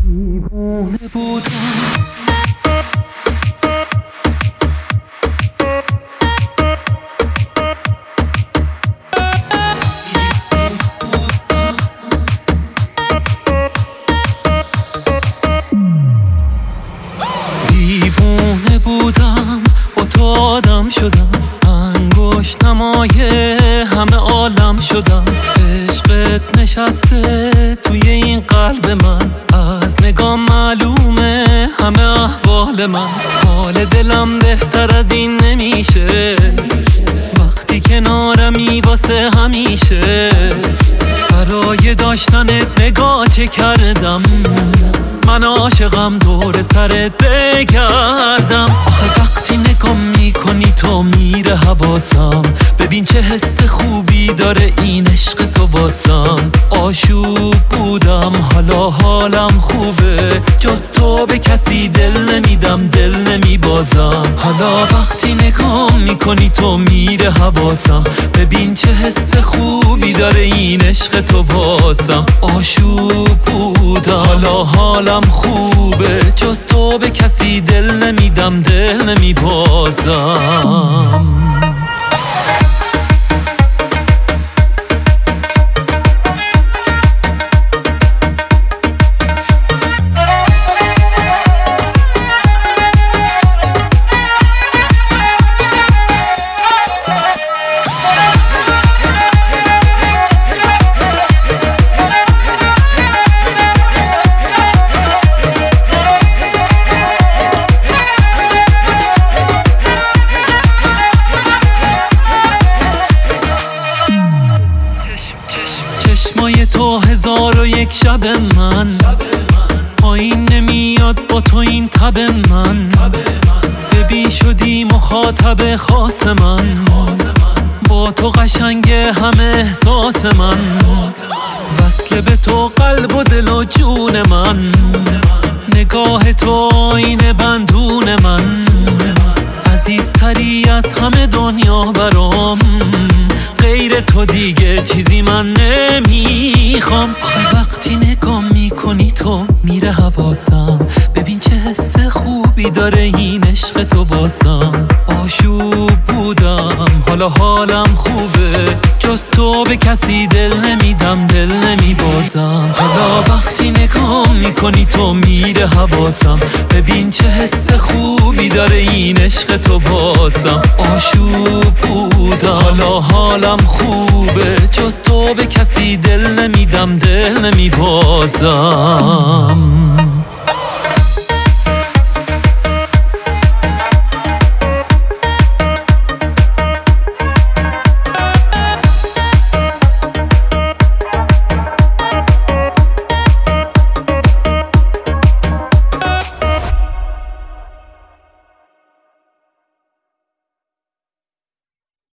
دیوونه بودم دیوونه بودم با تو آدم شدم انگشت نمای همه عالم شدم عشقت نشسته توی این قلب من از نگاه معلومه همه احوال من حال دلم بهتر از این نمیشه وقتی کنارمی واسه همیشه برای داشتنت نگاه چه کردم من عاشقم دور سرت بگردم آخه وقتی نگاه میکنی تو میره حواسم ببین چه حس خوبی داره این عشق تو واسم آشوب بودم حالا حالم خوبه جز تو به کسی دل نمیدم دل نمیبازم حالا وقتی نگاه میکنی تو میره حواسم ببین چه حس خوبی داره این عشق تو واسم آشوب بودم حالا حالم خوبه جز تو به کسی دل نمیدم دل نمیبازم چشمای تو 1001 شب من پایین نمیاد با تو این تب من ببین شدی مخاطب خاص من با تو قشنگ همه احساس من وصل به تو قلب و دل و جون من نگاه تو آینه بندون من عزیزتری از همه دنیا برام غیر تو دیگه چیزی من نمیخوام آخه وقتی نگاه میکنی تو میره حواسم ببین چه حس خوبی داره این عشق تو واسم آشوب بودم حالا حالم خوبه جز تو به کسی دل نمیدم دل نمیبازم حالا وقتی نگاه میکنی تو میره حواسم ببین چه حس خوبی داره این عشق تو واسم آشوب بودم حالا حالم خوبه جز تو به کسی دل نمیدم دل نمیبازم